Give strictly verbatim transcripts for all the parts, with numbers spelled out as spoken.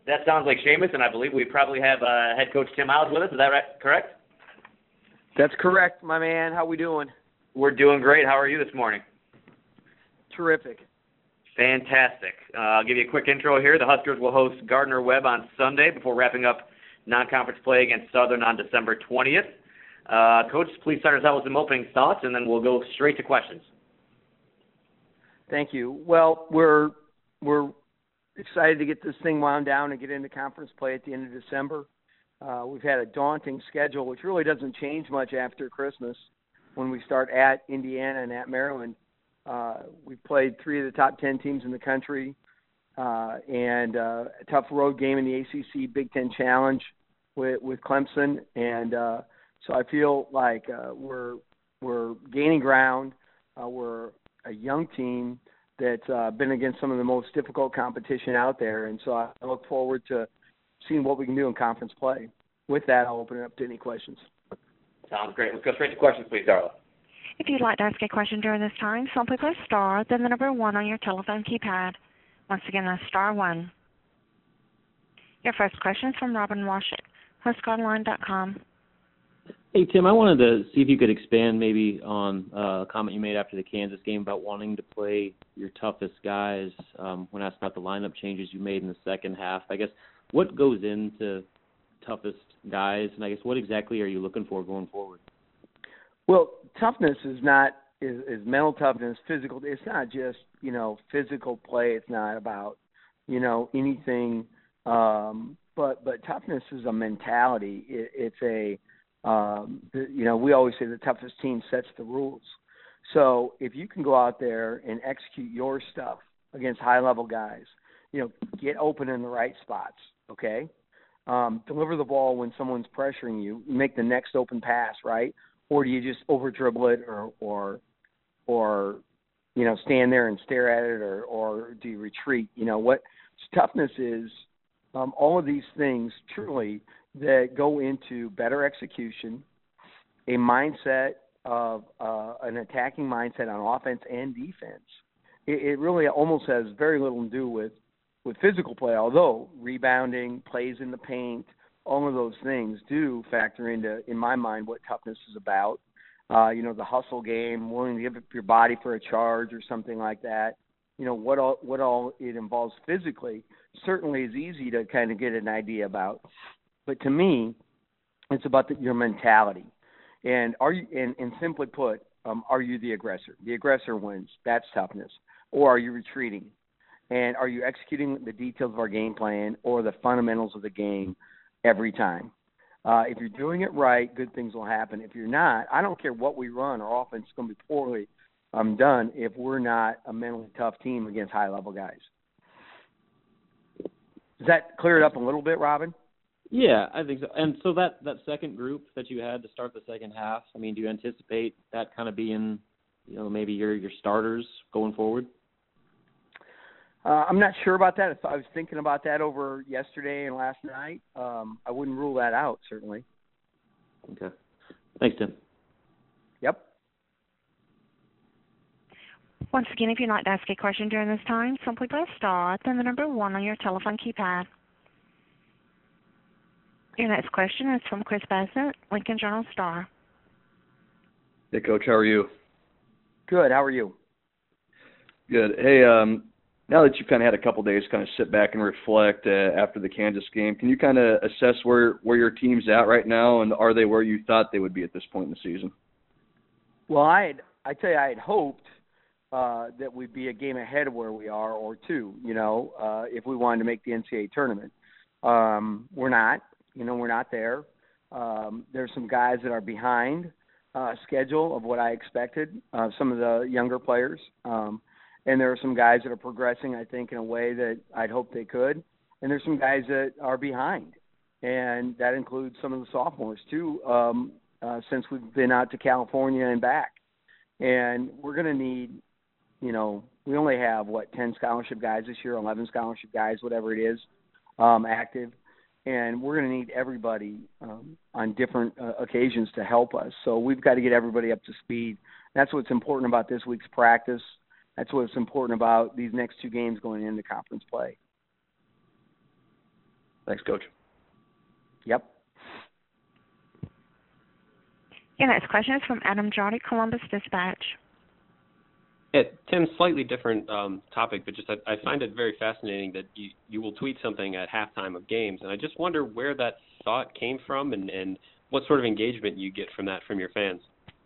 That sounds like Seamus, and I believe we probably have uh, head coach Tim Miles with us. Is that right? Correct? That's correct, my man. How we doing? We're doing great. How are you this morning? Terrific. Fantastic. Uh, I'll give you a quick intro here. The Huskers will host Gardner Webb on Sunday before wrapping up non-conference play against Southern on December twentieth. Uh, Coach, please start us out with some opening thoughts, and then we'll go straight to questions. Thank you. Well, we're we're excited to get this thing wound down and get into conference play at the end of December. Uh, we've had a daunting schedule, which really doesn't change much after Christmas when we start at Indiana and at Maryland. Uh, we've played three of the top ten teams in the country, uh, and uh, a tough road game in the A C C Big Ten Challenge with, with Clemson. And uh, so I feel like uh, we're we're gaining ground. Uh, we're a young team that's uh, been against some of the most difficult competition out there, and so I look forward to seeing what we can do in conference play. With that, I'll open it up to any questions. Sounds great. Let's go straight to questions, please, Darla. If you'd like to ask a question during this time, simply press star, then the number one on your telephone keypad. Once again, that's star one. Your first question is from Robin Washut, Husker Online dot com. Hey, Tim, I wanted to see if you could expand maybe on uh, a comment you made after the Kansas game about wanting to play your toughest guys um, when asked about the lineup changes you made in the second half. I guess what goes into toughest guys, and I guess what exactly are you looking for going forward? Well, toughness is not is, is mental toughness, physical. It's not just, you know, physical play. It's not about, you know, anything. Um, but but toughness is a mentality. It, it's a, um, you know, we always say the toughest team sets the rules. So if you can go out there and execute your stuff against high-level guys, you know, get open in the right spots, okay? Um, deliver the ball when someone's pressuring you, make the next open pass, right? Or do you just over dribble it, or, or, or, you know, stand there and stare at it, or, or do you retreat? You know, what toughness is, um, all of these things truly that go into better execution, a mindset of uh, an attacking mindset on offense and defense. It, it really almost has very little to do with, with physical play, although rebounding, plays in the paint, all of those things do factor into, in my mind, what toughness is about. Uh, you know, the hustle game, willing to give up your body for a charge or something like that. You know, what all, what all it involves physically certainly is easy to kind of get an idea about. But to me, it's about the, your mentality. And are you, and, and simply put, um, are you the aggressor? The aggressor wins. That's toughness. Or are you retreating? And are you executing the details of our game plan or the fundamentals of the game every time? Uh, if you're doing it right, good things will happen. If you're not, I don't care what we run, our offense is going to be poorly um, done if we're not a mentally tough team against high-level guys. Does that clear it up a little bit, Robin? Yeah, I think so. And so that, that second group that you had to start the second half, I mean, do you anticipate that kind of being, you know, maybe your your starters going forward? Uh, I'm not sure about that. I was thinking about that over yesterday and last night. Um, I wouldn't rule that out, certainly. Okay. Thanks, Tim. Yep. Once again, if you'd like to ask a question during this time, simply press star, then the number one on your telephone keypad. Your next question is from Chris Bassett, Lincoln Journal-Star. Hey, Coach, how are you? Good. How are you? Good. Hey, um, now that you've kind of had a couple days to kind of sit back and reflect uh, after the Kansas game, can you kind of assess where, where your team's at right now, and are they where you thought they would be at this point in the season? Well, I had, I tell you, I had hoped uh, that we'd be a game ahead of where we are, or two, you know, uh, if we wanted to make the N C double A tournament. Um, we're not. You know, we're not there. Um, there's some guys that are behind uh, schedule of what I expected, uh, some of the younger players. Um, and there are some guys that are progressing, I think, in a way that I'd hoped they could. And there's some guys that are behind. And that includes some of the sophomores, too, um, uh, since we've been out to California and back. And we're going to need, you know, we only have, what, ten scholarship guys this year, eleven scholarship guys, whatever it is, um, active. And we're going to need everybody um, on different uh, occasions to help us. So we've got to get everybody up to speed. That's what's important about this week's practice. That's what's important about these next two games going into conference play. Thanks, Coach. Yep. Your next question is from Adam Jolly, Columbus Dispatch. Yeah, Tim, slightly different um, topic, but just I, I find it very fascinating that you, you will tweet something at halftime of games, and I just wonder where that thought came from and, and what sort of engagement you get from that from your fans.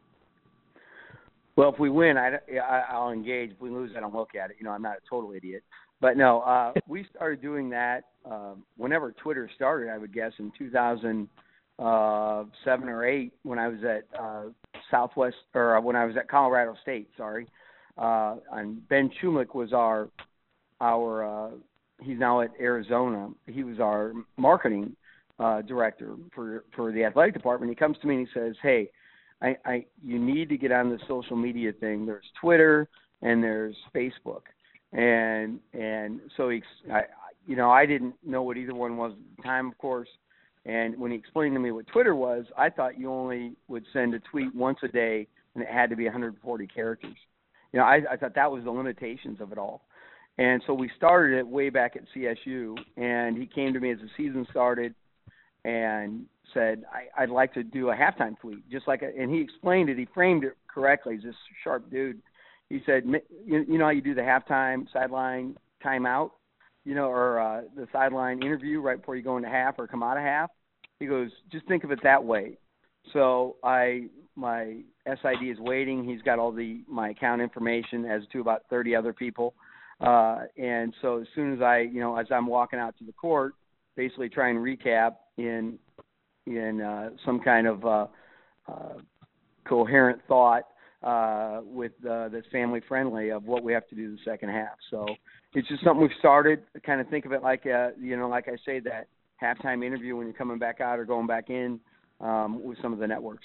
Well, if we win, I, I, I'll engage. If we lose, I don't look at it. You know, I'm not a total idiot. But, no, uh, we started doing that uh, whenever Twitter started, I would guess, in two thousand seven or eight when I was at uh, Southwest – or when I was at Colorado State, sorry. Uh, and Ben Chumlik was our, our uh, he's now at Arizona. He was our marketing uh, director for, for the athletic department. He comes to me and he says, hey, I, I, you need to get on the social media thing. There's Twitter and there's Facebook. And, and so, he, I, you know, I didn't know what either one was at the time, of course. And when he explained to me what Twitter was, I thought you only would send a tweet once a day and it had to be one hundred forty characters. You know, I, I thought that was the limitations of it all. And so we started it way back at C S U, and he came to me as the season started and said, I, I'd like to do a halftime tweet, just like a, and he explained it. He framed it correctly. He's this sharp dude. He said, you, you know how you do the halftime sideline timeout, you know, or uh, the sideline interview right before you go into half or come out of half? He goes, just think of it that way. So I, my S I D is waiting. He's got all the my account information, as to about thirty other people. Uh, and so as soon as I, you know, as I'm walking out to the court, basically try and recap in in uh, some kind of uh, uh, coherent thought uh, with uh, that's family friendly of what we have to do the second half. So it's just something we've started. Kind of think of it like, uh, you know, like I say, that halftime interview when you're coming back out or going back in. Um, with some of the networks.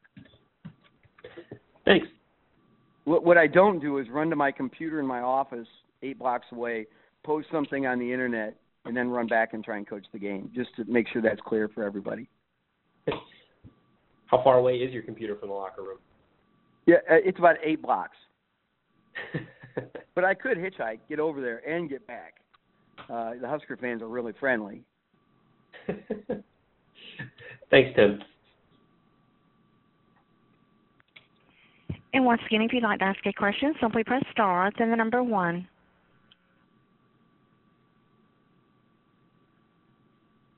Thanks. What, what I don't do is run to my computer in my office eight blocks away, post something on the internet, and then run back and try and coach the game, just to make sure that's clear for everybody. How far away is your computer from the locker room? Yeah, it's about eight blocks. But I could hitchhike, get over there, and get back. Uh, the Husker fans are really friendly. Thanks, Tim. And once again, if you'd like to ask a question, simply press star, then the number one.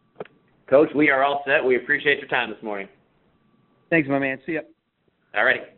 Coach, we are all set. We appreciate your time this morning. Thanks, my man. See ya. All righty.